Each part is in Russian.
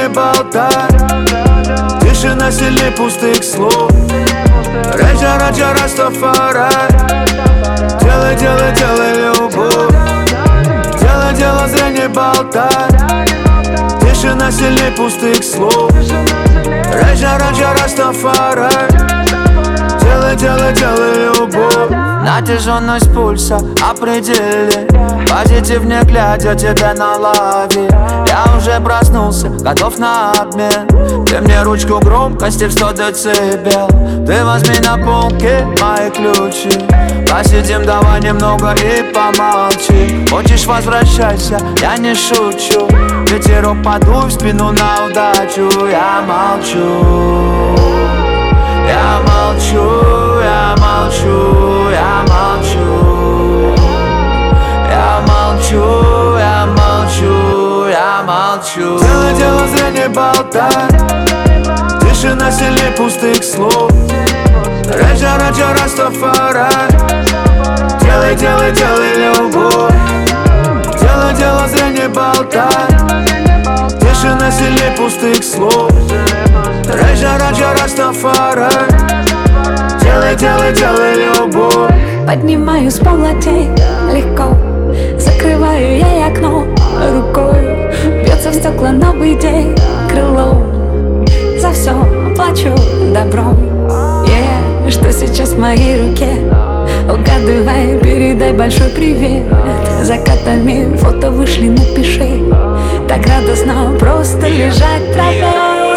не болтай. Тишина сильней пустых слов. Раджа, Раджа, Растафарай. Делай, делай, делай любовь. Делай, делай, зря не болтай. Тишина сильней пустых слов. Раджа, Раджа, Растафарай. Делай, делай, делай любовь. Натяженность пульса определи. Позитив не глядя тебя на лаве. Я уже проснулся, готов на обмен. Ты мне ручку громкости в 100 децибел. Ты возьми на полке мои ключи. Посидим давай немного и помолчи. Хочешь возвращайся, я не шучу. Ветерок подуй в спину на удачу. Я молчу. Я молчу, я молчу, я молчу. Я молчу, я молчу, я молчу. Делай, делай, зря не болтай. Тишина сильней пустых слов. Раджа, Раджа, Растафарай. Делай, делай, делай любовь. Делай, делай, зря не болтай. Тишина сильней пустых слов. Раджа, Раджа, Растафарай. Делай, делай, делай любовь. Поднимаю с полотей легко. Закрываю я окно рукой. Бьется в стекла новый день крылом. За все плачу добром. Что сейчас в моей руке? Угадывай, передай большой привет. Закатами фото вышли, напиши. Так радостно просто лежать в траве.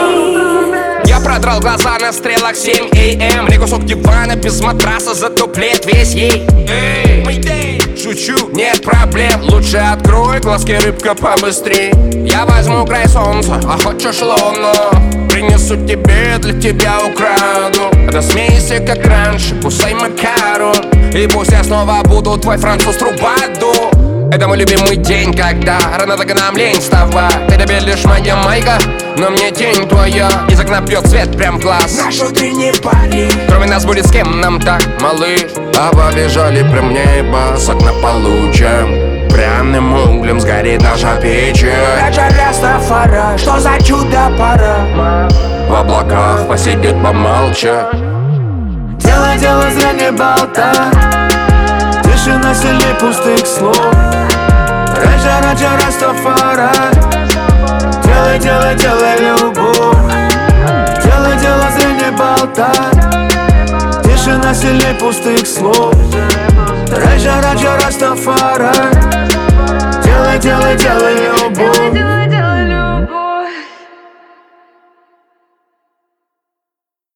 Я продрал глаза на стрелах 7 AM. Мне кусок дивана без матраса затуплет весь ей. Шучу, нет проблем. Лучше открой глазки, рыбка, побыстрей. Я возьму край солнца, а хочешь луну. Принесу тебе, для тебя украду. Рассмейся, как раньше, кусай макарон. И пусть я снова буду твой француз Трубаду. Это мой любимый день, когда рано так нам лень вставать. Ты тебе лишь моя майка, но мне тень твоя. Из окна бьет свет прям в глаз. Наш утренний парень. Кроме нас будет с кем нам так, малыш. А побежали прям небо, с окна получим. Пряным углем сгорит наша печь. Раджа, Растафарай, что за чудо-пора. В облаках посидеть, помолча. Делай, делай, зря не болтай. Тишина сильней пустых слов. Раджа, Раджа, Растафарай. Делай, делай, делай любовь. Делай, делай, зря не болтай. Тишина сильней пустых слов. Раджа, Раджа, Растафарай. Делай, делай, делай любовь.